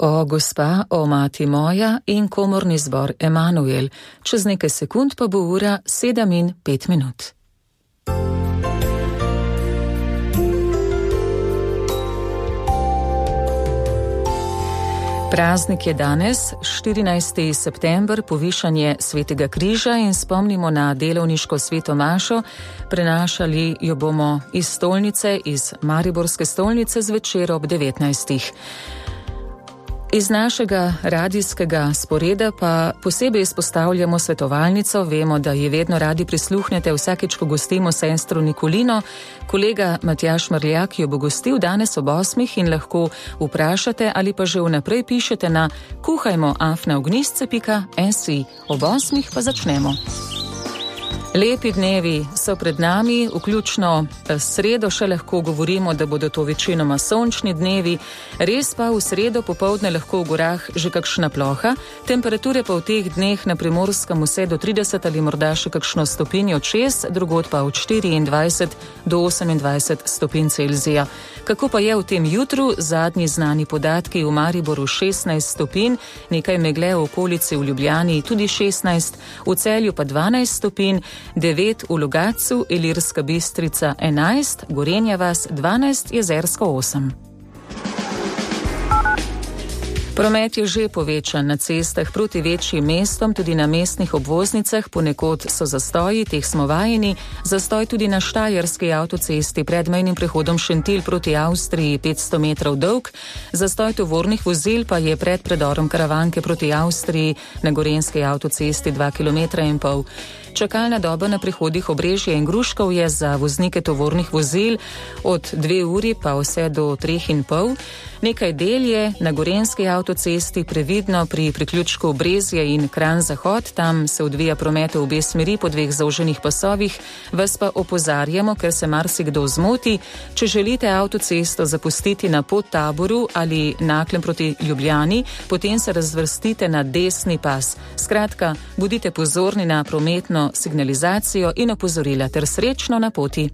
O gospa, o mati moja in komorni zbor Emanuel. Čez nekaj sekund pa bo ura 7:05. Praznik je danes, 14. september, povišanje Svetega križa in spomnimo na delovniško sveto mašo. Prenašali jo bomo iz stolnice, iz Mariborske stolnice zvečer ob 19. Iz našega radijskega sporeda pa posebej izpostavljamo svetovalnico. Vemo, da ji vedno radi prisluhnete vsakeč, ko gostimo sestro Nikolino. Kolega Matjaž Mrljak jo bo gostil danes ob 8 in lahko vprašate ali pa že vnaprej pišete na kuhajmo@ognisce.si. Ob 8 pa začnemo. Lepi dnevi so pred nami, vključno sredo še lahko govorimo, da bodo to večinoma sončni dnevi, res pa v sredo popoldne lahko v gorah že kakšna ploha, temperature pa v teh dneh na Primorskem vse do 30 ali morda še kakšno stopinjo čez, drugod pa od 24 do 28 stopinj Celzija. Kako pa je v tem jutru? Zadnji znani podatki: v Mariboru 16 stopinj, nekaj megle v okolici, v Ljubljani tudi 16, v Celju pa 12 stopinj, 9 v Logatcu, Ilirska Bistrica 11, Gorenja vas 12, Jezersko 8. Promet je že povečan na cestah proti večjim mestom, tudi na mestnih obvoznicah, ponekod so zastoji, teh smo vajeni. Zastoj tudi na Štajerski avtocesti pred mejnim prehodom Šentilj proti Avstriji 500 metrov dolg. Zastoj tovornih vozil pa je pred predorom Karavanke proti Avstriji na Gorenjski avtocesti 2,5 km. Čakalna doba na prehodih Obrežje in Gruškov je za voznike tovornih vozil od 2 uri pa vse do 3,5. Nekaj del je na Gorenjski avtocesti, previdno pri priključku Brezje in Kranj Zahod, tam se odvija promet v obe smeri po 2 zauženih pasovih. Vas pa opozarjamo, ker se marsikdo zmoti, če želite avtocesto zapustiti na Podtaboru ali Naklem proti Ljubljani, potem se razvrstite na desni pas. Skratka, bodite pozorni na prometno signalizacijo in opozorila ter srečno na poti.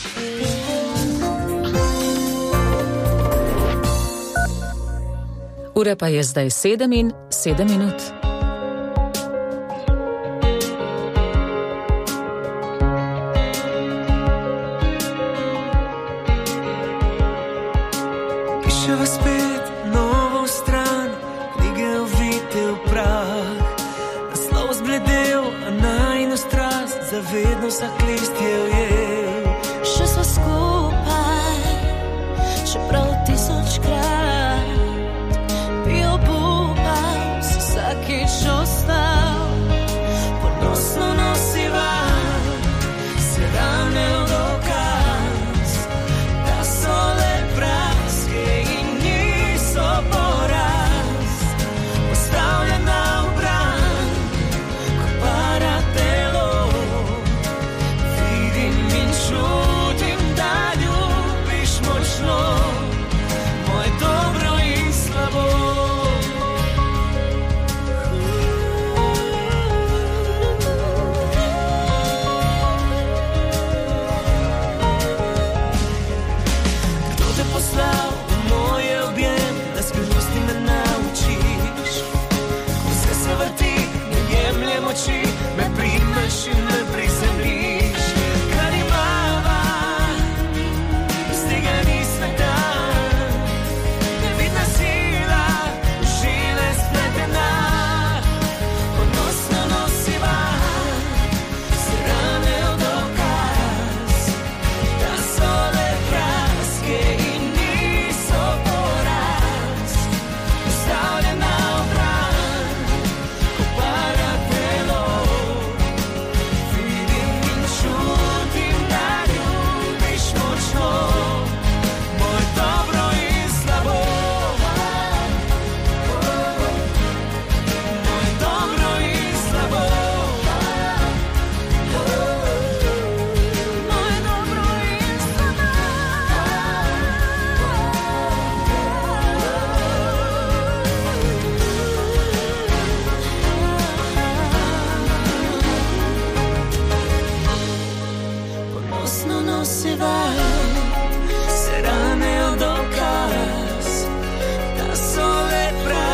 Ura pa je zdaj 7:07. Piševa spet novo stran, knjige ovite v prah, naslov zbledel, a najino strast zavedno vsak list je ujel. Še sva skupaj, čeprav 1000-krat bi obupal, si vsakič ostal. Ponosno nosiva se rane v dokaz, da so le praske in niso poraz. Postavljena v bran, ko para telo, vidim in čutim, da ljubiš močno moje dobro in slabo. Kdo te poslal v moje objem, da skrivnosti me naučiš? Ko vse se vrti, ne jemljem oči, me primeš in me prizemljiš. Kar imava, iz tega ni sveta, nevidna sila, žile spletena. Ponosno nosiva se rane v dokaz, da so le praske in niso poraz. Postavljena v bran, ko para telo, vidim in čutim, da ljubiš močno moje dobro in slabo. Moje dobro in slabo. Moje dobro in slabo. Ponosno nosiva se rane v dokaz, da so le prav.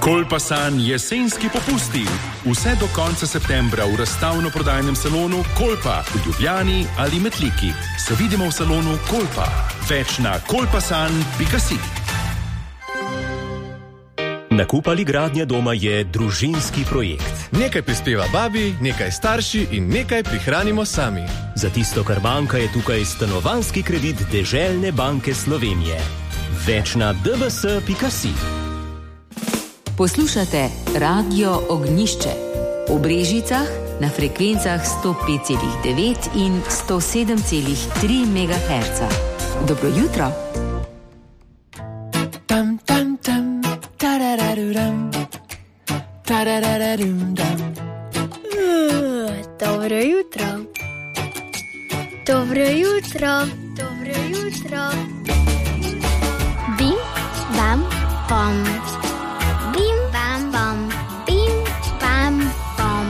Kolpasan jesenski popusti. Vse do konca septembra v razstavno-prodajnem salonu Kolpa v Ljubljani ali Metliki. Se vidimo v salonu Kolpa. Več na kolpasan.si. Nakup ali gradnja doma je družinski projekt. Nekaj prispeva babi, nekaj starši in nekaj prihranimo sami. Za tisto, kar manjka, je tukaj stanovanjski kredit Deželne banke Slovenije. Več na dbs.si. Poslušate Radio Ognjišče v Brežicah na frekvencah 105,9 in 107,3 MHz. Dobro jutro. Tam tam tam tarararuram tarararum dam. Dobro jutro. Dobro jutro. Dobro jutro. Bim bam bom. Bim bam bom. Bim bam bom.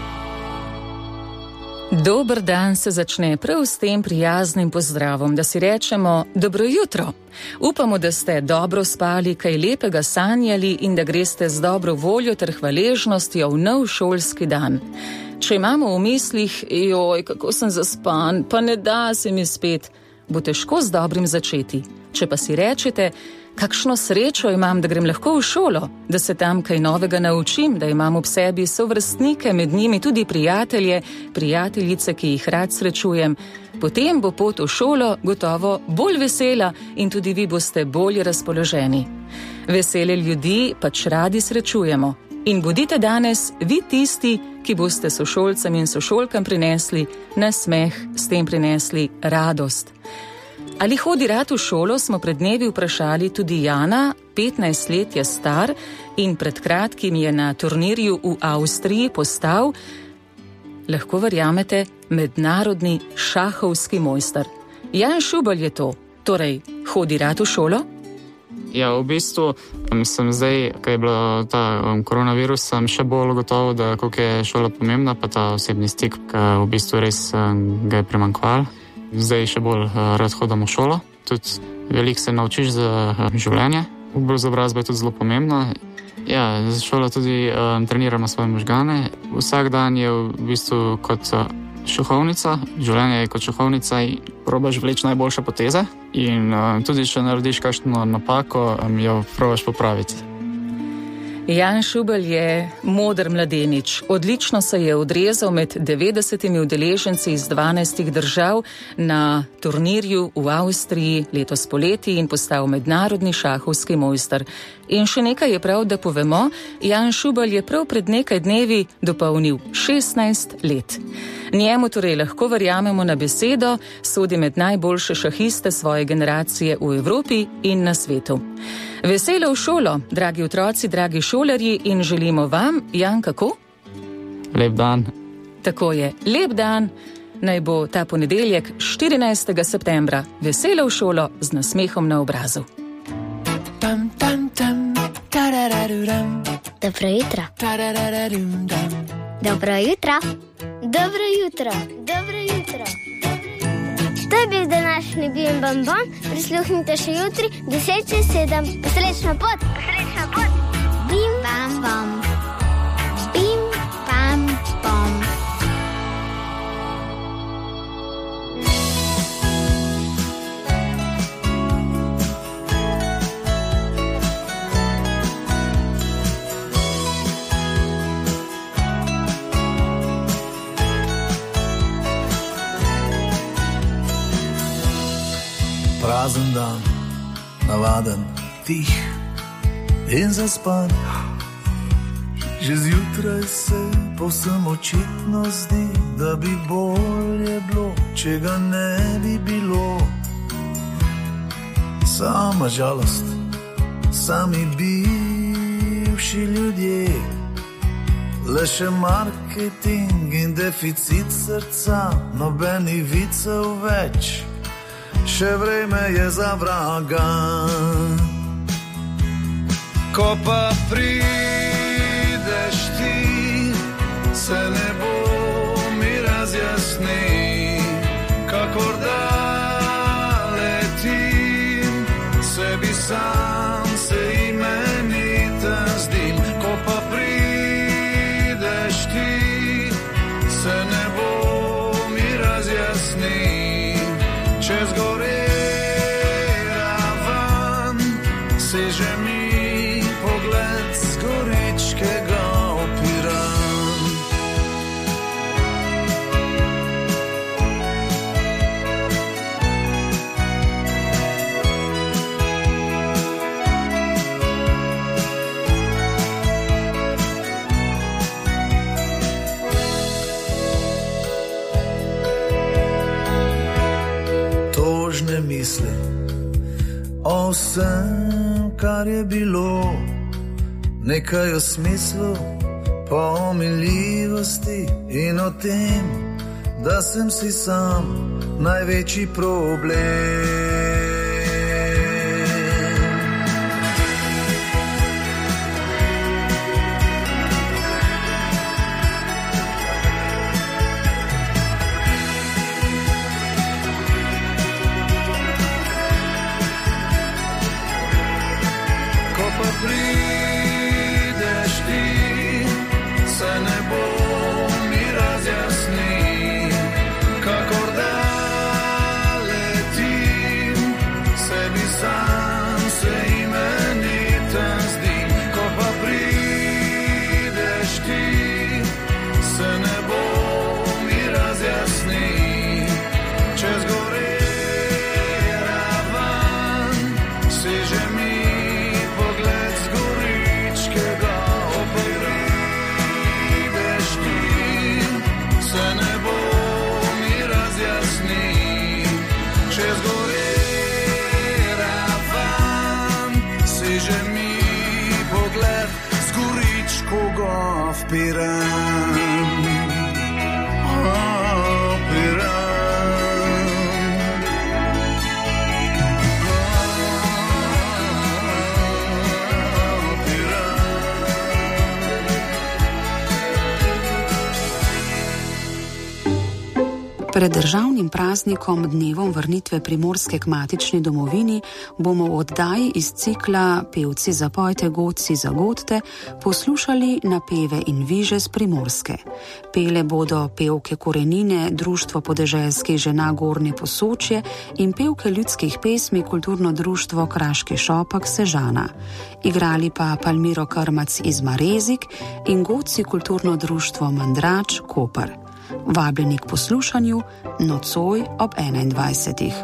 Dober dan se začne prav s tem prijaznim pozdravom, da si rečemo dobro jutro. Upamo, da ste dobro spali, kaj lepega sanjali in da greste z dobro voljo ter hvaležnostjo v nov šolski dan. Če imamo v mislih, joj, kako sem zaspan, pa ne da se mi spet, bo težko z dobrim začeti. Če pa si rečete, kakšno srečo imam, da grem lahko v šolo, da se tam kaj novega naučim, da imam ob sebi sovrstnike, med njimi tudi prijatelje, prijateljice, ki jih rad srečujem, potem bo pot v šolo gotovo bolj vesela in tudi vi boste bolj razpoloženi. Vesele ljudi pač radi srečujemo. In bodite danes vi tisti, ki boste sošolcem in sošolkam prinesli nasmeh, s tem prinesli radost. Ali hodi rad v šolo, smo pred dnevi vprašali tudi Jana, 15 let je star in pred kratkim je na turnirju v Avstriji postal, lahko verjamete, mednarodni šahovski mojster. Jan Šubelj je to, torej hodi rad v šolo? Ja, v bistvu sem zdaj, ko je bilo ta koronavirus, sem še bolj gotovo, da koliko je šola pomembna, pa ta osebni stik, ki v bistvu res ga je primanjkovalo. Zdaj še bolj rad hodim v šolo. Tudi veliko se naučiš za življenje. Izobrazba je tudi zelo pomembna. Ja, za šolo tudi treniramo svoje možgane. Vsak dan je v bistvu kot šahovnica. Življenje je kot šahovnica in probaš vleči najboljše poteze. In tudi, če narediš kakšno napako, jo probaš popraviti. Jan Šubelj je moder mladenič. Odlično se je odrezal med 90 udeleženci iz 12 držav na turnirju v Avstriji letos poleti in postal mednarodni šahovski mojster. In še nekaj je prav, da povemo, Jan Šubelj je prav pred nekaj dnevi dopolnil 16 let. Njemu torej lahko verjamemo na besedo, sodi med najboljše šahiste svoje generacije v Evropi in na svetu. Veselo v šolo, dragi otroci, dragi šolarji, in želimo vam, Jan, kako? Lep dan. Tako je, lep dan. Naj bo ta ponedeljek 14. septembra. Veselo v šolo z nasmehom na obrazu. Tam tam tam tarararuram. Dobro jutro. Tarararum dam. Dobro jutro. Dobro jutro. Dobro jutro. To je bil današnji Bim Bam Bom. Prisluhnite še jutri 10:07. Srečno pot. Srečno pot. Bim Bam Bom. Bim Bam Bom. Prazen dan, navaden, tih in zaspan. Že zjutraj se povsem očitno zdi, da bi bolje bilo, če ga ne bi bilo. Sama žalost, sami bivši ljudje, le še marketing in deficit srca, nobenih vicev več. Še vreme je za vraga. Ko pa prideš ti, se nebo mi razjasni, kakor da letim, sebi sam se imenita zdim. čez gore ravan, seže mi pogled z goričkega Piran. Tožne misli o vsem, kar je bilo, nekaj o smislu, pomiljivosti in o tem, da sem si sam največji problem. Prideš ti, se nebo mi razjasni, kakor da letim, sebi sam se imenitem zdim. Ko pa prideš ti, se nebo mi razjasni, čez gore ravan, seže mi Piran, oh, Piran, oh, Piran. Pred državnim praznikom, dnevom vrnitve Primorske k matični domovini, bomo v oddaji iz cikla Pevci zapojte, godci zagodte poslušali napeve in viže z Primorske. Pele bodo pevke Korenine, Društvo podeželskih žena Gornje Posočje in pevke ljudskih pesmi Kulturno društvo Kraški šopak Sežana. Igrali pa Palmiro Krmac iz Marezik in godci Kulturno društvo Mandrač Koper. Vabljeni k poslušanju nocoj ob 21.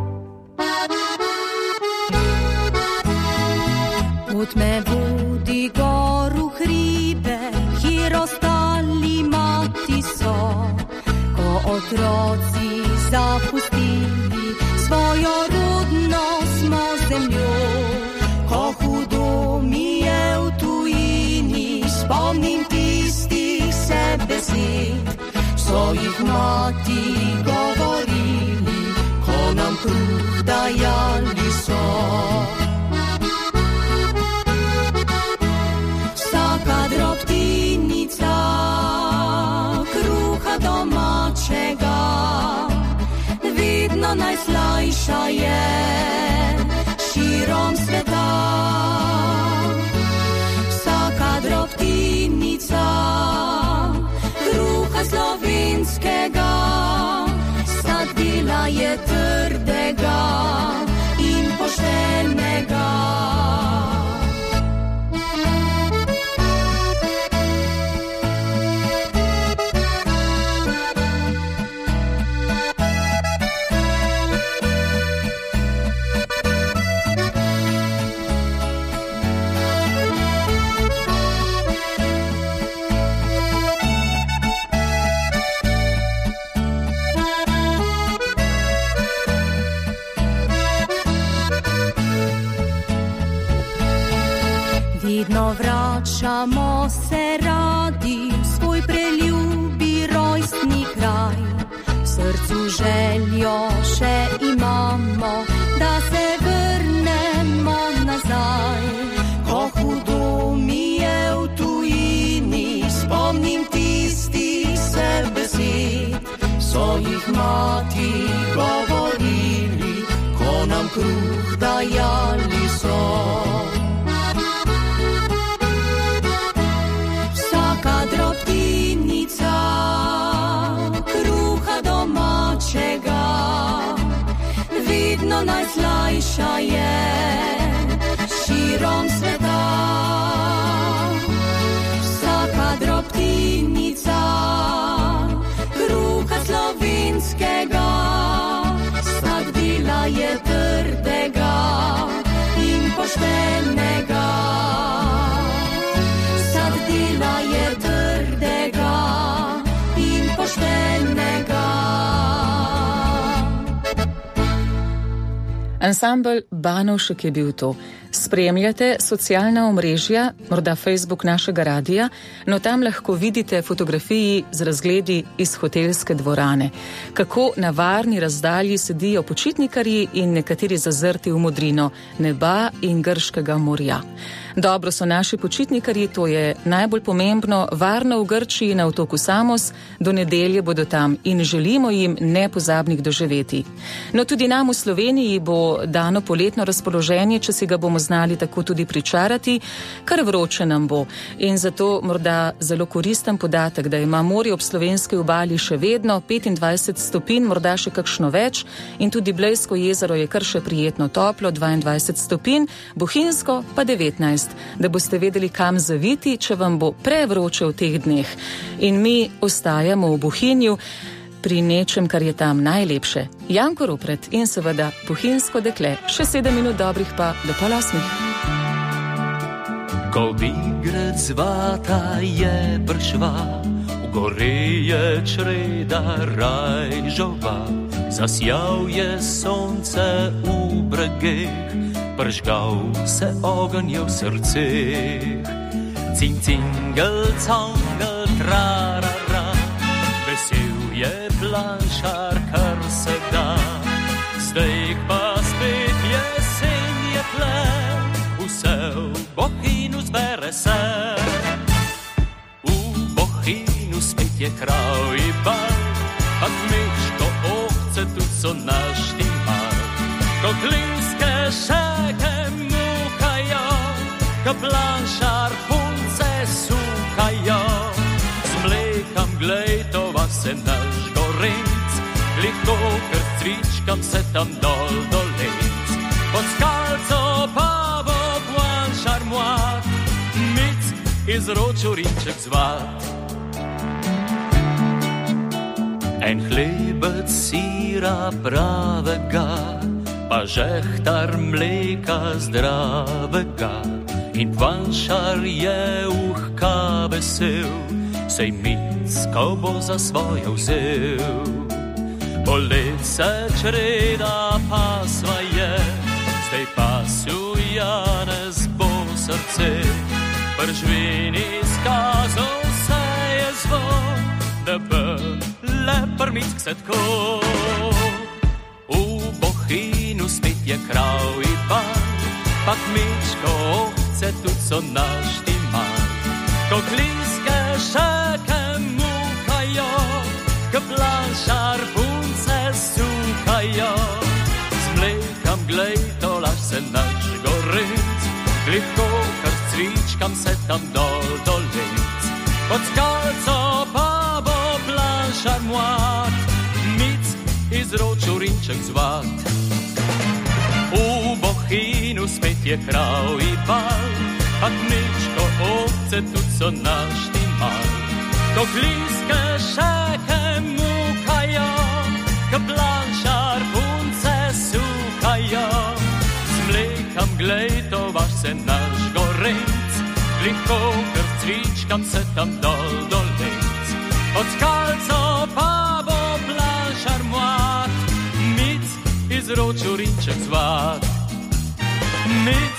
Pot me vodi gor v hribe, kjer ostali mati so, ko otroci zapustili svojo rodno smo zemljo. Ko hudo mi je v tujini, spomnim tistih se besed, so jih mati govorili, ko nam kruh dajali so. Vsaka drobtinica kruha domačega vedno najslajša je širom sveta. Vsaka drobtinica kruha slovenskega sadila je trdega in poštenega. Vedno vračamo se radi v svoj preljubi rojstni kraj. V srcu željo še imamo, da se vrnemo nazaj. Ko hudo mi je v tujini, spomnim tistih se besed, so jih mati govorili, ko nam kruh dajali so. Drobtinica kruha domačega vidno najslajša je širom sveta. Vsaka drobtinica kruha slovenskega sad bila je trdega in poštenega. Sad bila je trdega in poštenega. Ansambel Banovšek je bil to. Spremljate socialna omrežja, morda Facebook našega radija, no tam lahko vidite fotografiji z razgledi iz hotelske dvorane. Kako na varni razdalji sedijo počitnikarji in nekateri zazrti v modrino neba in grškega morja. Dobro so naši počitnikarji, to je najbolj pomembno, varno v Grčiji na otoku Samos, do nedelje bodo tam in želimo jim nepozabnih doživeti. No tudi nam v Sloveniji bo dano poletno razpoloženje, če si ga bomo znali tako tudi pričarati, kar vroče nam bo. In zato morda zelo koristen podatek, da ima morje ob slovenski obali še vedno 25 stopinj, morda še kakšno več, in tudi Blejsko jezero je kar še prijetno toplo, 22 stopinj, Bohinjsko pa 19. Da boste vedeli, kam zaviti, če vam bo prevroče v teh dneh. In mi ostajamo v Bohinju pri nečem, kar je tam najlepše. Janko Ropret in seveda bohinjsko dekle. Še 7 minut dobrih pa do 7:30. Ko Bigrad zvata je prišla, v gore je čreda rajžova, zasjal je sonce v bregeh, pržgal se ogenj je v srceh. Cing, cingel, congel, trarara, vesel je planšar, kar se da. Zdaj pa spet jesen je tle, vse v Bohinju zbere se. V Bohinju spet je kravji bal, a kmečko ovce tudi so naštimali. Koklinske šeke mukajo, ko planšar punce sukajo. Z mlekom glej, to vas je naš gorenc, liko ker cvičkam se tam dol dolec. Pod skalco pa bo planšar mlad, mic izročil rinček zvat. En hlebec sira pravega, pa žehtar mleka zdravega, in planšar je uhka vesel, sej micko bo za svoje vzel. Polet se čreda pasva je, zdaj pasu Janez bo srce, pržvini skazal se je zvon, da bo lepr mick se tako. V Bohinju spet je kravji bal, pa kmečko ovce tudi so naštimali. Koklinske šeke mukajo, ko planšar punce sukajo. Z mlekom glej, to laž se naš gorenc, liko kar cvičkam se tam dol dolec. Pod skalco pa bo planšar mlad, mic izročil rinček zvat. V Bohinju spet je kravji bal, a kmečko ovce tudi so naštimali. Koklinske šeke mukajo, ko planšar punce sukajo. Z mlekom glej, to vaš se naš gorenc, liko ker cvičkam se tam dol dolec. Pod skalco pa bo planšar mlad, mic izročil rinček zvat. Mic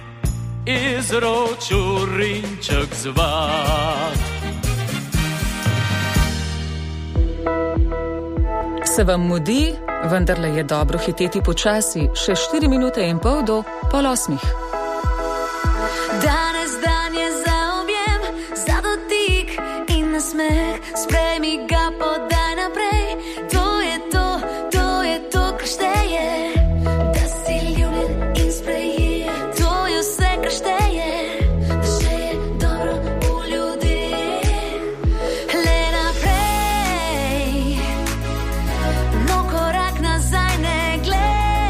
izročil rinček zvat. Se vam mudi, vendarle je dobro hiteti počasi, še 4 minute in pol do 7:30. Danes dan je za objem, za dotik in nasmeh, sprejmi ga, podaj naprej. To je to, kar šteje, da si ljubljen in sprejet. To je vse, kar šteje, da še je dobro v ljudeh. Le naprej, no korak nazaj ne glej.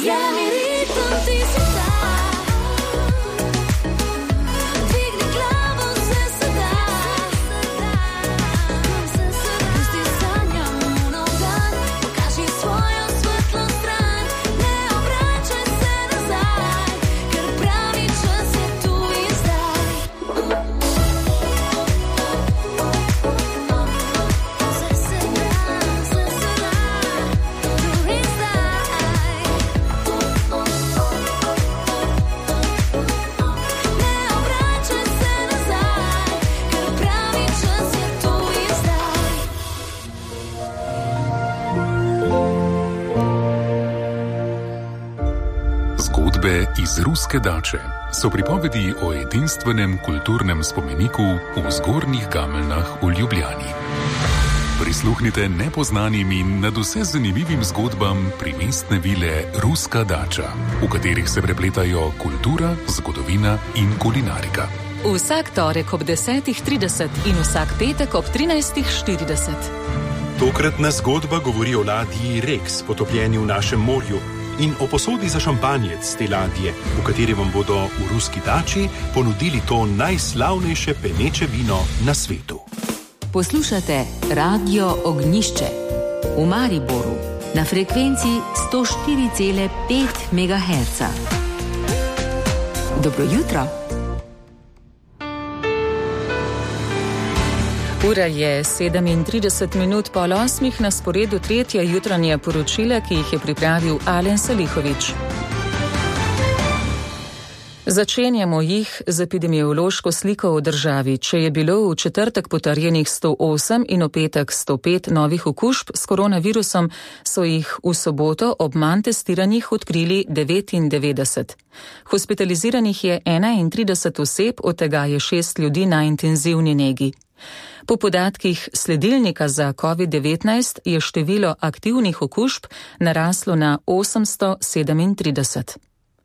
je mi ritem, ti si ta. Dvigni glavo, vse se da. Pusti sanjam nov dan, pokaži svojo svetlo stran. Ne obračaj se nazaj, ker pravi čas je tu in zdaj. Vse se da, tu in zdaj. Ne obračaj se nazaj, ker pravi čas je tu in zdaj. Zgodbe iz ruske dače so pripovedi o edinstvenem kulturnem spomeniku v Zgornjih Gameljnah v Ljubljani. Prisluhnite nepoznanim in nadvse zanimivim zgodbam primestne vile Ruska dača, v katerih se prepletajo kultura, zgodovina in kulinarika. Vsak torek ob 10:30 in vsak petek ob 13:40. Tokratna zgodba govori o ladji Rex, potopljeni v našem morju, in o posodi za šampanjec te ladje, v kateri vam bodo v Ruski dači ponudili to najslavnejše peneče vino na svetu. Poslušate Radio Ognjišče v Mariboru na frekvenci 104,5 MHz. Dobro jutro. Ura je 7:37, na sporedu tretje jutranje poročila, ki jih je pripravil Alen Salihovič. Začenjamo jih z epidemiološko sliko v državi. Če je bilo v četrtek potrjenih 108 in v petek 105 novih okužb s koronavirusom, so jih v soboto ob manj testiranih odkrili 99. Hospitaliziranih je 31 oseb, od tega je 6 ljudi na intenzivni negi. Po podatkih sledilnika za COVID-19 je število aktivnih okužb naraslo na 837.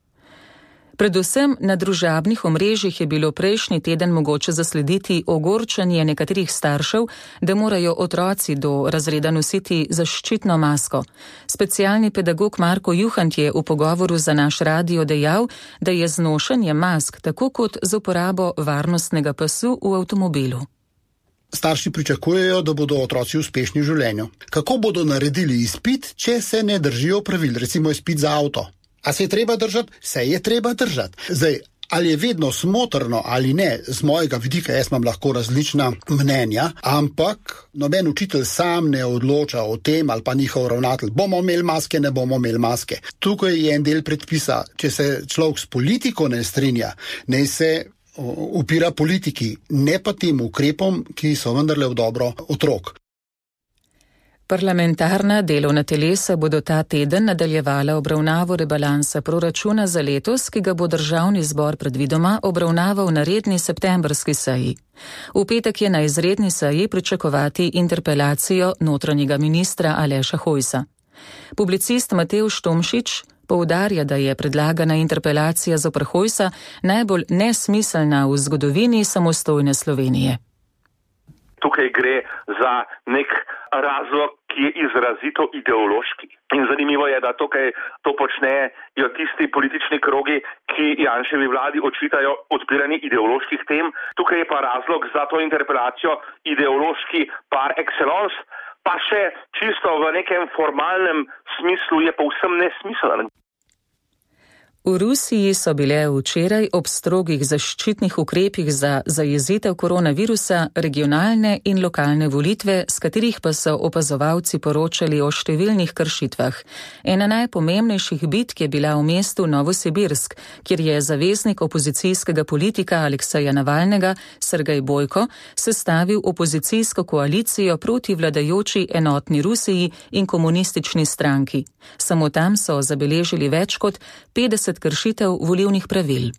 Predvsem na družabnih omrežjih je bilo prejšnji teden mogoče zaslediti ogorčenje nekaterih staršev, da morajo otroci do razreda nositi zaščitno masko. Specialni pedagog Marko Juhant je v pogovoru za naš radio dejal, da je z nošenjem mask tako kot z uporabo varnostnega pasu v avtomobilu. Starši pričakujejo, da bodo otroci uspešni v življenju. Kako bodo naredili izpit, če se ne držijo pravil, recimo izpit za avto? A se je treba držati? Se je treba držati. Zdaj, ali je vedno smotrno ali ne, z mojega vidika jaz imam lahko različna mnenja, ampak noben učitelj sam ne odloča o tem ali pa njihov ravnatelj. Bomo imeli maske, ne bomo imeli maske. Tukaj je en del predpisa, če se človek s politiko ne strinja, naj se upira politiki, ne pa tem ukrepom, ki so vendarle v dobro otrok. Parlamentarna delovna telesa bodo ta teden nadaljevala obravnavo rebalansa proračuna za letos, ki ga bo Državni zbor predvidoma obravnaval na redni septembrski seji. V petek je na izredni seji pričakovati interpelacijo notranjega ministra Aleša Hojsa. Publicist Matevž Tomšič poudarja, da je predlagana interpelacija zoper Hojsa najbolj nesmiselna v zgodovini samostojne Slovenije. Tukaj gre za nek razlog, ki je izrazito ideološki. In zanimivo je, da tukaj to počnejo tisti politični krogi, ki Janševi vladi očitajo odpiranje ideoloških tem. Tukaj je pa razlog za to interpelacijo ideološki par excellence, pa še čisto v nekem formalnem smislu je povsem nesmiseln. V Rusiji so bile včeraj ob strogih zaščitnih ukrepih za zajezitev koronavirusa regionalne in lokalne volitve, s katerih pa so opazovalci poročali o številnih kršitvah. Ena najpomembnejših bitk je bila v mestu Novosibirsk, kjer je zaveznik opozicijskega politika Alekseja Navalnega, Sergej Bojko, sestavil opozicijsko koalicijo proti vladajoči Enotni Rusiji in komunistični stranki. Samo tam so zabeležili več kot 50 kršitev volilnih pravil.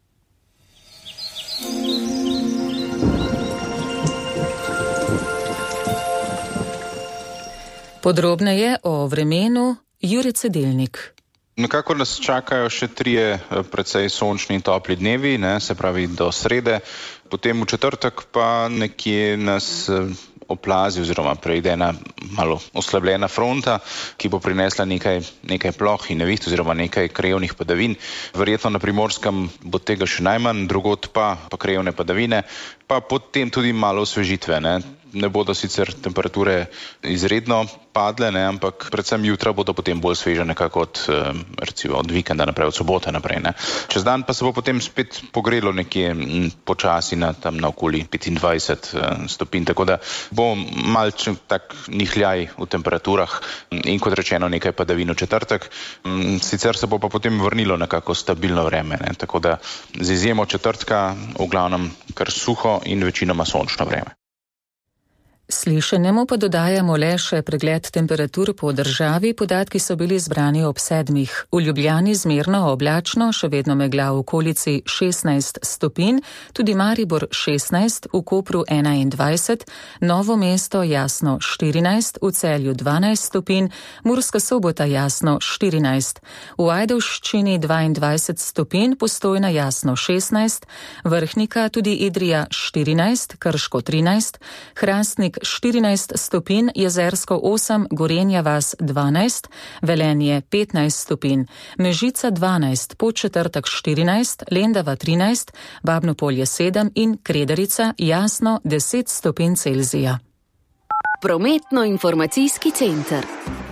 Podrobneje o vremenu Jure Cedelnik. Nekako nas čakajo še 3 precej sončni in topli dnevi, se pravi do srede. Potem v četrtek pa nekje nas oplazi oziroma preide ena malo oslabljena fronta, ki bo prinesla nekaj ploh in neviht oziroma nekaj krajevnih padavin. Verjetno na Primorskem bo tega še najmanj, drugod pa krajevne padavine, pa potem tudi malo osvežitve. Ne bodo sicer temperature izredno padle, ampak predvsem jutra bodo potem bolj sveže nekako od vikenda naprej, od sobote naprej. Čez dan pa se bo potem spet pogrelo nekje počasi na okoli 25 stopinj, tako da bo malce tak nihljaj v temperaturah in kot rečeno nekaj padavin v četrtek. Sicer se bo pa potem vrnilo nekako stabilno vreme, tako da z izjemo četrtka v glavnem kar suho in večinoma sončno vreme. Slišenemu pa dodajamo le še pregled temperatur po državi. Podatki so bili zbrani ob 7. V Ljubljani zmerno oblačno, še vedno megla v okolici 16 stopinj, tudi Maribor 16, v Kopru 21, Novo mesto jasno 14, v Celju 12 stopinj, Murska Sobota jasno 14, v Ajdovščini 22 stopinj, Postojna jasno 16, Vrhnika tudi Idrija 14, Krško 13, Hrastnik 14 stopinj, Jezersko 8, Gorenja vas 12, Velenje 15 stopinj, Mežica 12, Podčetrtek 14, Lendava 13, Babnopolje 7 in Kredarica jasno 10 stopinj Celzija. Prometno-informacijski center.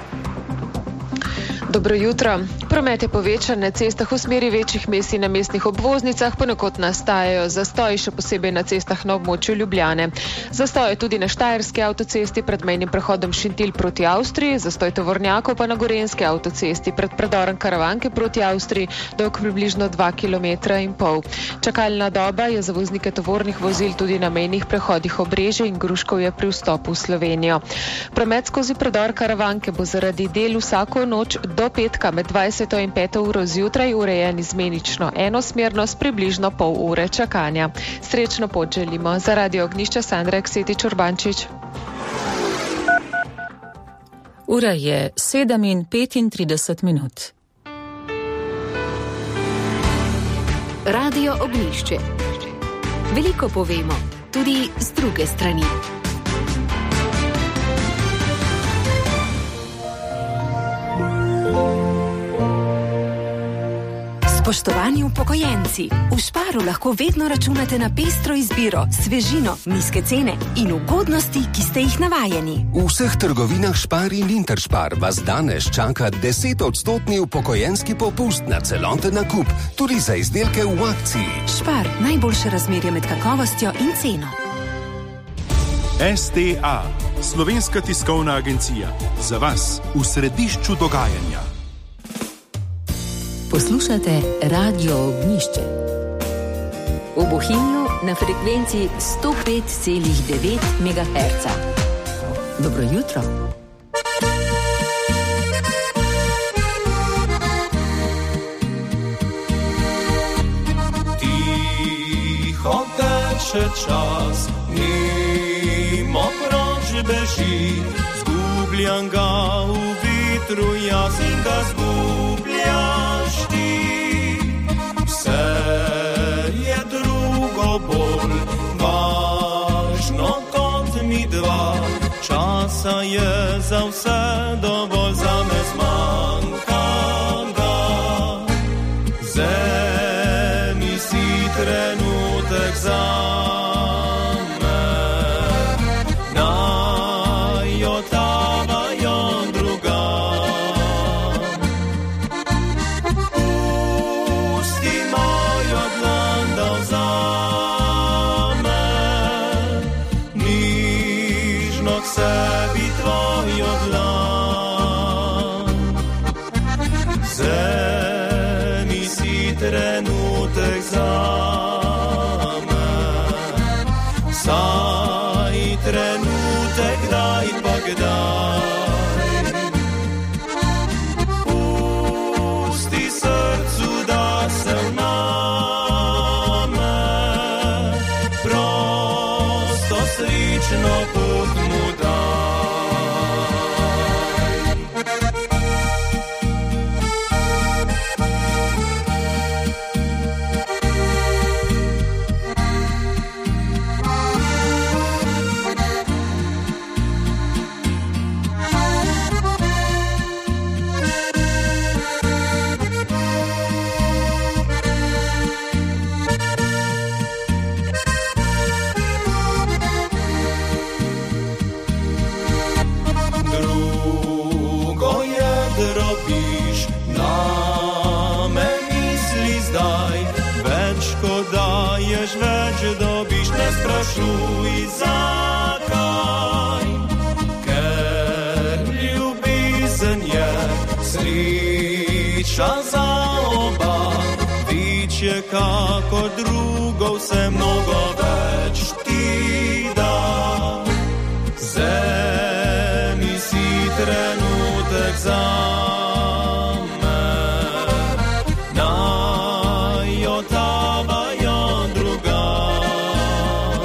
Dobro jutro. Promet je povečan na cestah v smeri večjih mest in na mestnih obvoznicah, ponekod nastajajo zastoji, še posebej na cestah na območju Ljubljane. Zastoj je tudi na Štajerski avtocesti pred mejnim prehodom Šentilj proti Avstriji, zastoj tovornjakov pa na Gorenjski avtocesti pred predorom Karavanke proti Avstriji, dolg približno 2,5 km. Čakalna doba je za voznike tovornih vozil tudi na mejnih prehodih Obrežje in Gruškovje pri vstopu v Slovenijo. Promet skozi predor Karavanke bo zaradi del vsako noč do petka med 20 in 5 uro zjutraj urejen izmenično enosmerno s približno pol ure čakanja. Srečno pot želimo. Za Radio Ognjišče Sandra Eksetič Urbančič. Ura je 7:35. Radio Ognjišče. Veliko povemo, tudi z druge strani. Spoštovani upokojenci, v Sparu lahko vedno računate na pestro izbiro, svežino, nizke cene in ugodnosti, ki ste jih navajeni. V vseh trgovinah Spar in Interspar vas danes čaka 10% upokojenski popust na celoten nakup, tudi za izdelke v akciji. Spar, najboljše razmerje med kakovostjo in ceno. STA, Slovenska tiskovna agencija, za vas v središču dogajanja. Poslušate Radio Ognjišče. V Bohinju na frekvenci 105,9 MHz. Dobro jutro. Tiho teče čas, mimo proč beži, zgubljan ga v vitru, jaz in ga zgubljaš ti. Vse je drugo bolj važno kot mi dva, časa je za vse dovolj, zame zmanjka ga. Vzemi si trenutek zame, naj otavajo drugam. Pusti mojo dlan, da vzame nižno k sebi tvojo dlan. Vzemi si trenutek zame, vsaj trenutek, daj pa kdaj. Pusti srcu, da se vname, prosto srečno pot mu daj. sprašuj zakaj, ker ljubezen je sreča za oba, večje kako drugo, vse mnogo več ti da. Vzemi si trenutek zame, naj otavajo drugam.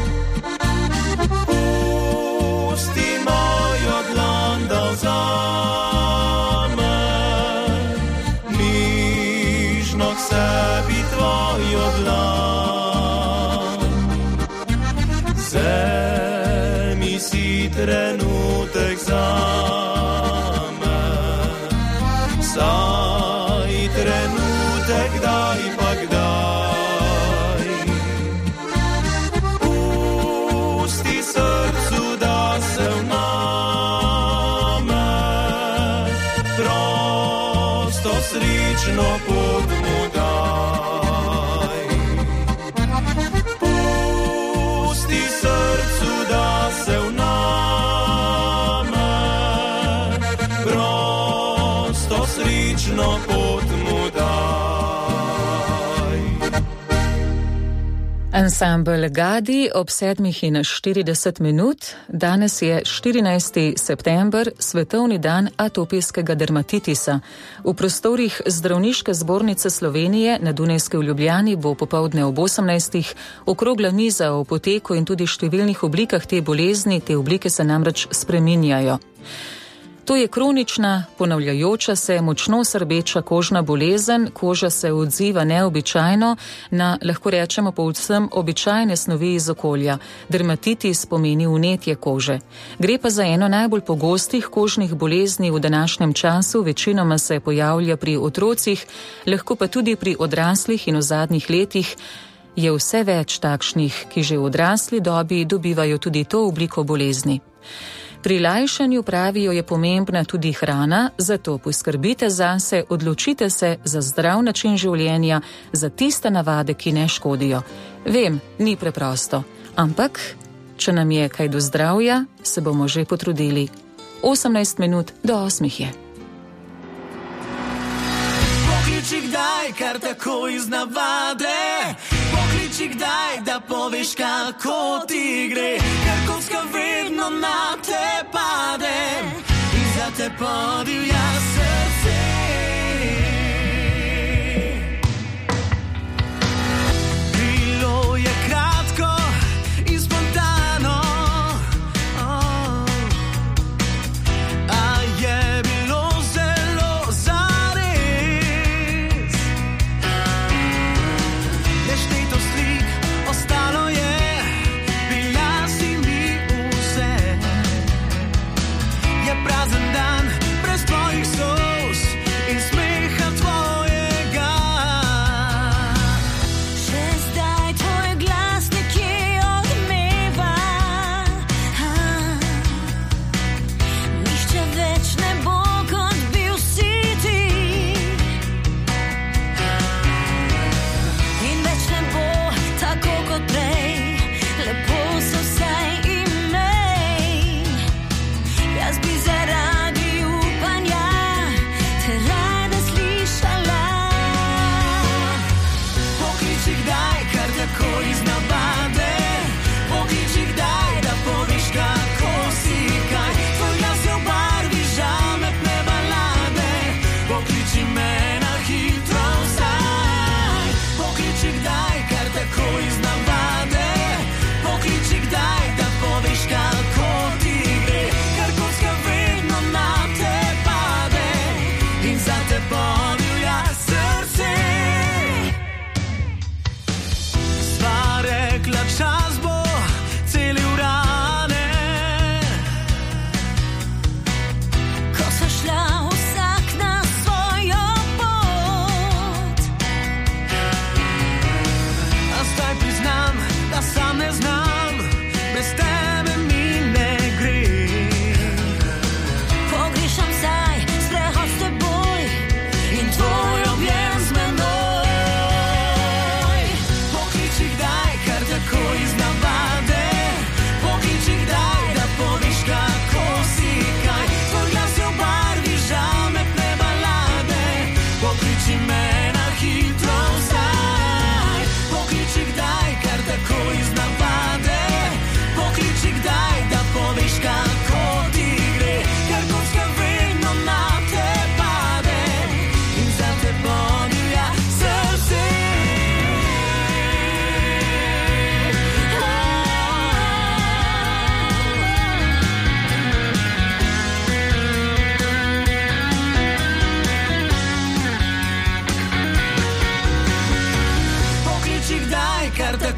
Pusti mojo dlan, da vzame nižno k sebi tvojo dlan. Vzemi si trenutek zame, saj trenutek daj pa kdaj. Pusti srcu, da se vname, prosto srečno pot mu daj. Pusti srcu, da se vname, prosto srečno pot mu daj. Ansambel Gadi ob 7:40. Danes je 14. september, svetovni dan atopijskega dermatitisa. V prostorih Zdravniške zbornice Slovenije na Dunajski v Ljubljani bo popoldne ob 18. okrogla miza o poteku in tudi številnih oblikah te bolezni. Te oblike se namreč spreminjajo. To je kronična, ponavljajoča se, močno srbeča kožna bolezen. Koža se odziva neobičajno na, lahko rečemo, povsem običajne snovi iz okolja. Dermatitis pomeni vnetje kože. Gre pa za eno najbolj pogostih kožnih bolezni v današnjem času, večinoma se pojavlja pri otrocih, lahko pa tudi pri odraslih in v zadnjih letih je vse več takšnih, ki že v odrasli dobi dobivajo tudi to obliko bolezni. Pri lajšanju, pravijo, je pomembna tudi hrana, zato poskrbite zase, odločite se za zdrav način življenja, za tiste navade, ki ne škodijo. Vem, ni preprosto, ampak če nam je kaj do zdravja, se bomo že potrudili. 7:50 je. Pokliči kdaj, kar tako iz navade, pokliči kdaj, da poveš, kako ti gre, ker kocka vedno na te pade in za te podivja srce. Bilo je kratko in spontano, a je bilo zelo zares. Nešteto slik ostalo je, bila si mi vse. Je prazen dan brez tvojih solz in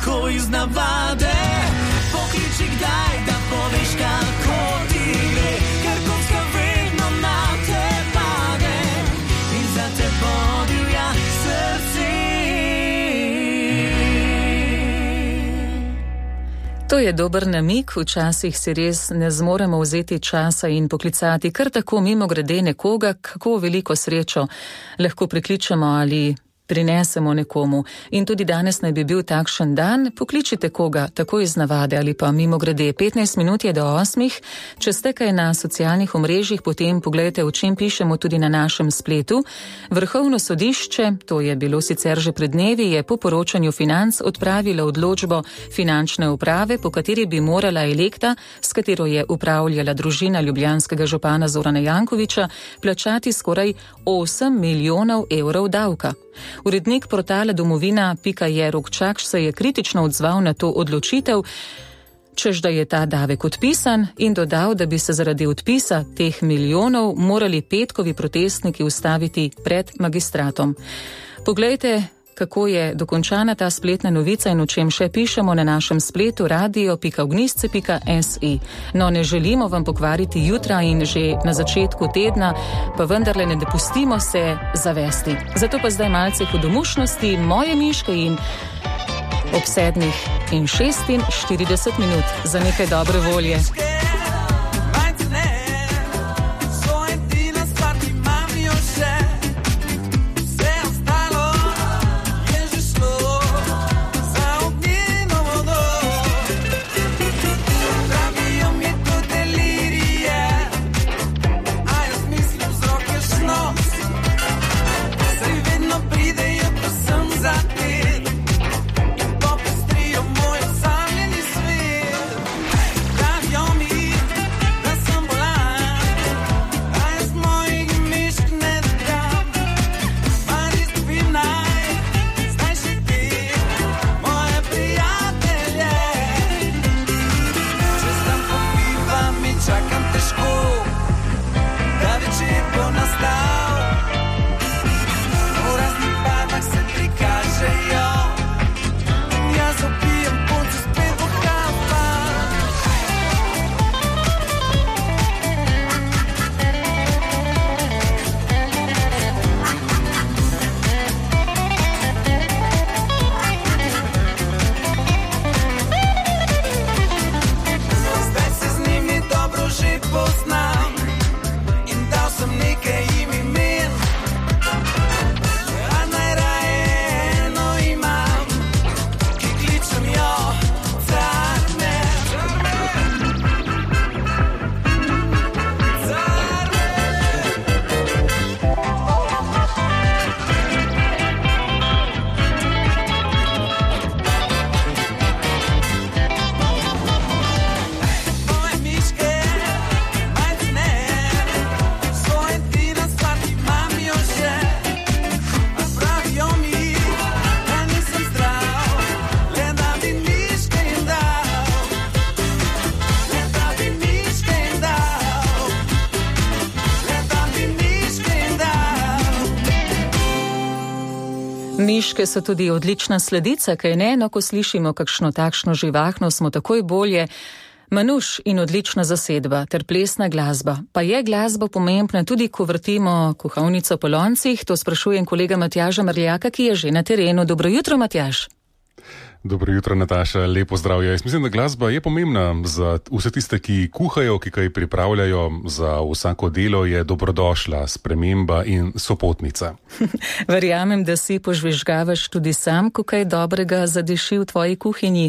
tako iz navade. Pokliči kdaj, da poveš, kako ti gre, ker kocka vedno na te pade in za te podivja srce. To je dober namig, včasih si res ne zmoremo vzeti časa in poklicati kar tako mimogrede nekoga, kako veliko srečo lahko prikličemo ali prinesemo nekomu. In tudi danes naj bi bil takšen dan, pokličite koga, tako iz navade ali pa mimogrede. 15 minut je do 8. Če ste kaj na socialnih omrežjih, potem pogledajte, o čem pišemo tudi na našem spletu. Vrhovno sodišče, to je bilo sicer že pred dnevi, je po poročanju Financ odpravilo odločbo finančne uprave, po kateri bi morala Elekta, s katero je upravljala družina ljubljanskega župana Zorana Jankovića, plačati skoraj 8 milijonov evrov davka. Urednik portala domovina.je Rok Čakš se je kritično odzval na to odločitev, češ da je ta davek odpisan, in dodal, da bi se zaradi odpisa teh milijonov morali petkovi protestniki ustaviti pred magistratom. Poglejte, kako je dokončana ta spletna novica in o čem še pišemo na našem spletu radio.ognisce.si. No, ne želimo vam pokvariti jutra in že na začetku tedna, pa vendarle ne dopustimo se zavesti. Zato pa zdaj malce hudomušnosti, moje miške in ob 7:46 minut za nekaj dobre volje. Miške so tudi odlična sledica, kaj ne? No, ko slišimo kakšno takšno živahno, smo takoj bolje. Manuš in odlična zasedba ter plesna glasba. Pa je glasba pomembna tudi, ko vrtimo kuhalnico po loncih? To sprašujem kolega Matjaža Mrljaka, ki je že na terenu. Dobro jutro, Matjaž. Dobro jutro, Nataša, lepo zdravje. Jaz mislim, da glasba je pomembna za vse tiste, ki kuhajo, ki kaj pripravljajo, za vsako delo je dobrodošla sprememba in sopotnica. Verjamem, da si požvižgavaš tudi sam, ko kaj dobrega zadeši v tvoji kuhinji.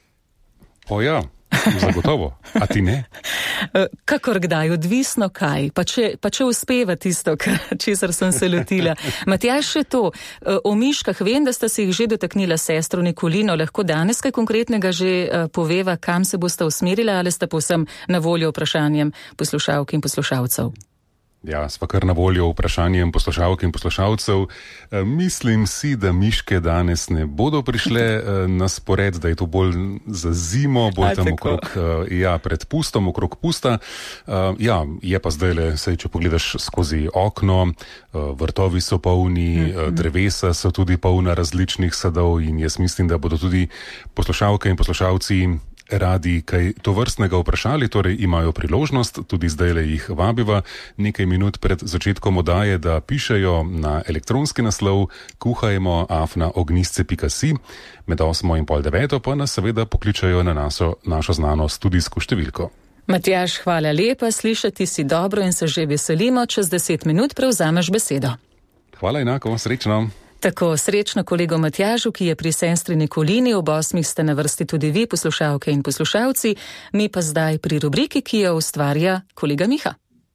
O ja, zagotovo. A ti ne? Kakor kdaj, odvisno kaj. Pa če uspeva tisto, česar sem se lotila. Matjaž, še to, o miškah vem, da sta si jih že dotaknila sestro Nikolino. Lahko danes kaj konkretnega že poveva, kam se boste usmerila, ali sta povsem na voljo vprašanjem poslušalk in poslušalcev? Ja, sva kar na voljo vprašanjem poslušalk in poslušalcev. Mislim si, da miške danes ne bodo prišle na spored, da je to bolj za zimo, bolj tam okrog, pred pustom, okrog pusta. Je pa zdajle, če pogledaš skozi okno, vrtovi so polni, drevesa so tudi polna različnih sadov in jaz mislim, da bodo tudi poslušalke in poslušalci radi kaj tovrstnega vprašali, torej imajo priložnost, tudi zdajle jih vabiva nekaj minut pred začetkom oddaje, da pišejo na elektronski naslov kuhajmo@ognisce.si, med 8 in pol 9 pa nas seveda pokličajo na našo znano studijsko številko. Matjaž, hvala lepa, slišati si dobro in se že veselimo, čez 10 minut prevzameš besedo. Hvala enako, srečno. Tako, srečno kolego Matjažu, ki je pri sestri Nikolini, ob 8 ste na vrsti tudi vi, poslušalke in poslušalci, mi pa zdaj pri rubriki, ki jo ustvarja kolega Miha.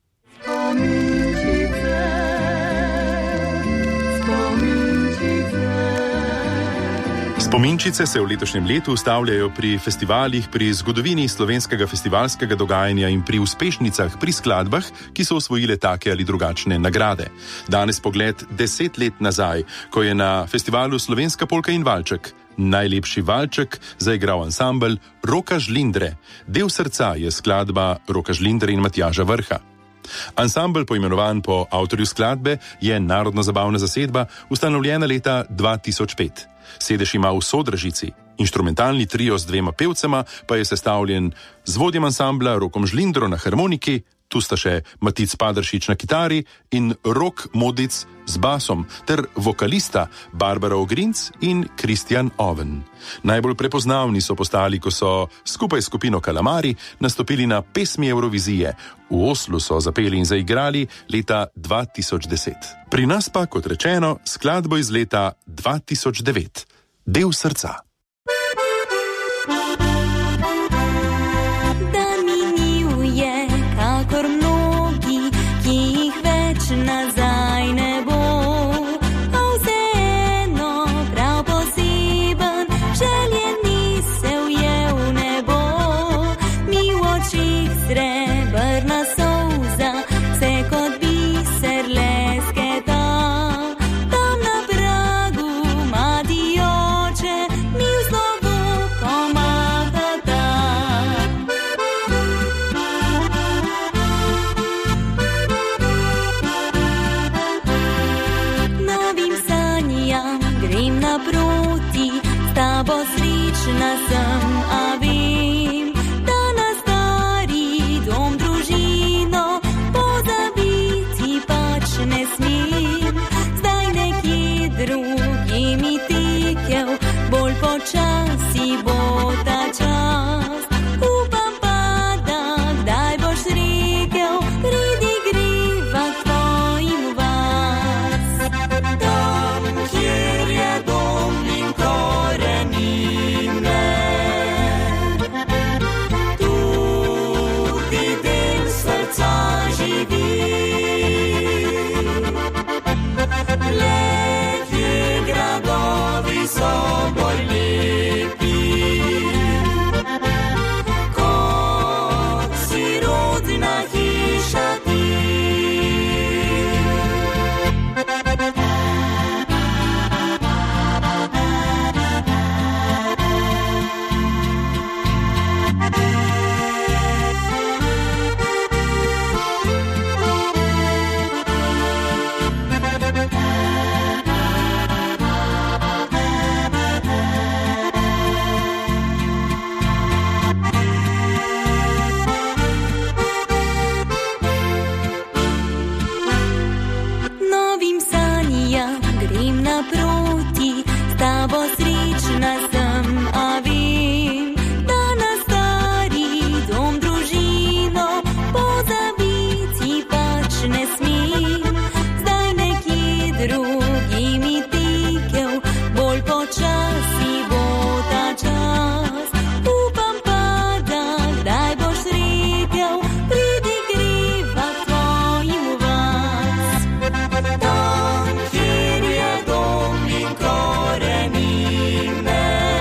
Spominčice se v letošnjem letu ustavljajo pri festivalih, pri zgodovini slovenskega festivalskega dogajanja in pri uspešnicah, pri skladbah, ki so osvojile take ali drugačne nagrade. Danes pogled 10 let nazaj, ko je na festivalu Slovenska polka in valček najlepši valček zaigral ansambel Roka Žlindre. Del srca je skladba Roka Žlindre in Matjaža Vrha. Ansambel, poimenovan po avtorju skladbe, je narodno zabavna zasedba, ustanovljena leta 2005. Sedež ima v Sodražici. Inštrumentalni trio z 2 pevcema pa je sestavljen z vodjem ansambla Rokom Žlindro na harmoniki, tu sta še Matic Padršič na kitari in Rok Modic z basom, ter vokalista Barbara Ogrinc in Kristjan Oven. Najbolj prepoznavni so postali, ko so skupaj s skupino Kalamari nastopili na pesmi Eurovizije. V Oslu so zapeli in zaigrali leta 2010. Pri nas pa, kot rečeno, skladbo iz leta 2009. Del srca. Nazaj ne bo, a vseeno prav poseben, željeni se ujel ne bo. Mi v očih srebrna solza, se kot biser lesketa. Tam na pragu mati oče, mi v slovo pomagata. Naproti, s tabo srečna sem, a vem, da na stari dom družino pozabiti pač ne smem. Zdaj nekje drugi mi tekel, bolj počasi bo ta čas. Upam pa, da kdaj boš rekel, pridi greva k tvojim vas. Tam, kjer je dom in korenine, tudi del srca živi. Lepje gradovi so bolj lepi, kot si rodna hiša ti. Novim sanjam grem naproti, s tabo srečna sem, a vem, da na stari dom družino pozabiti pač ne smem. Zdaj nekje drugi mi tekel, bolj počasi bo ta čas. Upam pa, da kdaj boš rekel, pridi greva k tvojim vas. Tam, kjer je dom in korenine,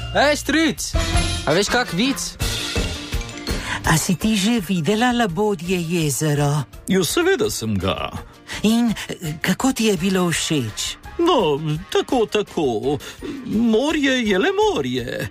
stric, a veš kak vic? A si ti že videla Labodje jezero? Jo, seveda sem ga. In kako ti je bilo všeč? No, tako. Morje je le morje.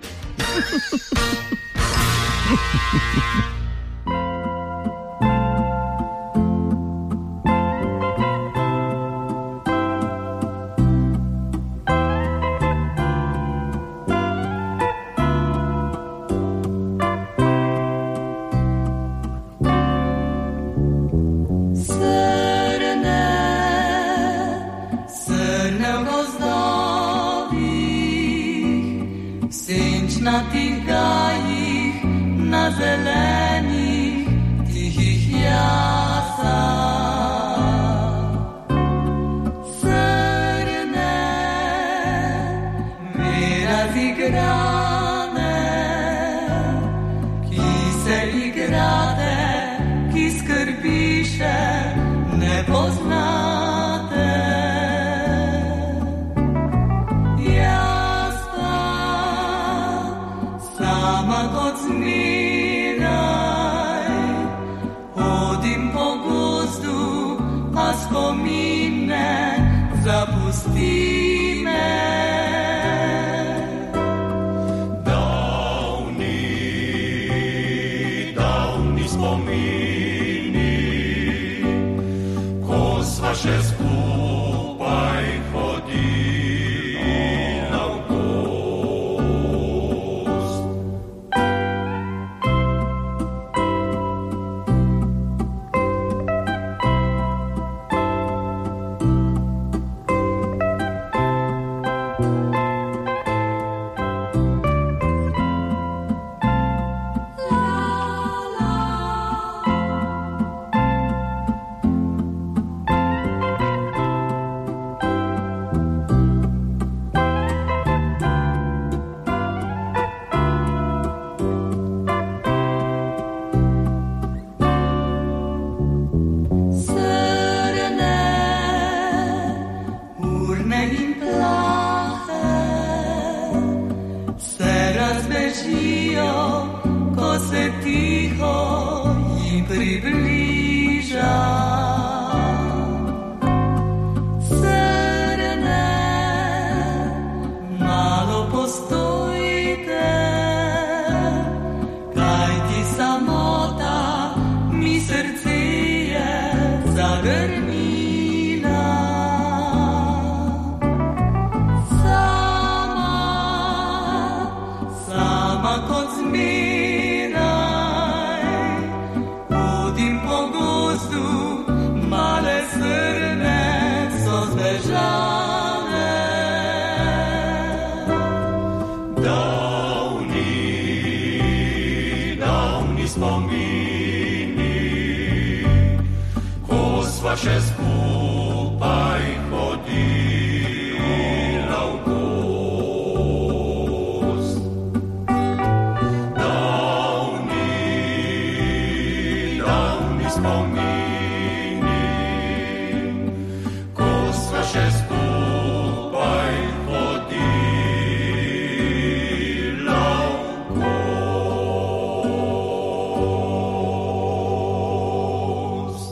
Na tih gajih, na zelenih, tihih jasah. Srne, mi razigrane, ki se igrate, ki skrbiše, ne poznate. Sama kot zmeraj, hodim po gozdu, a spomine zapusti me. Davni spomini, ko sva še skupaj hodila. Ko se tiho jim približa. Srne, malo postojite, kajti samota mi srce je zagrnila. Sama kot zmeraj, hodim po gozdu, male srne so zbežale. Davni spomini, ko sva še skupaj hodila v gozd. Davni spomini, ko sva še skupaj hodila v gozd.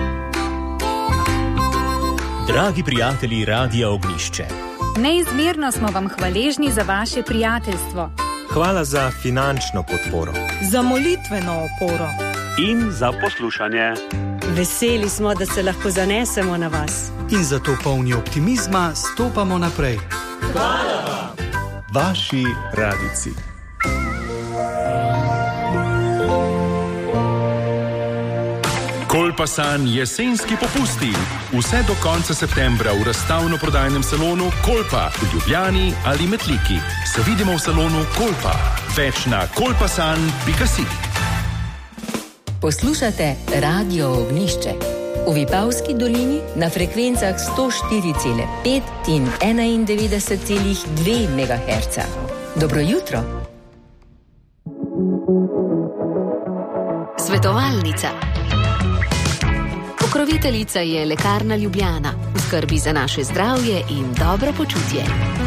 Dragi prijatelji Radia Ognjišče, neizmerno smo vam hvaležni za vaše prijateljstvo. Hvala za finančno podporo, za molitveno oporo in za poslušanje. Veseli smo, da se lahko zanesemo na vas. In zato polni optimizma stopamo naprej. Hvala vam. Vaši radijci. Kolpasan jesenski popusti. Vse do konca septembra v razstavno-prodajnem salonu Kolpa v Ljubljani ali Metliki. Se vidimo v salonu Kolpa. Več na kolpasan.si. Poslušate Radio Ognjišče. V Vipavski dolini na frekvencah 104,5 in 91,2 MHz. Dobro jutro. Svetovalnica. Pokroviteljica je Lekarna Ljubljana. V skrbi za naše zdravje in dobro počutje.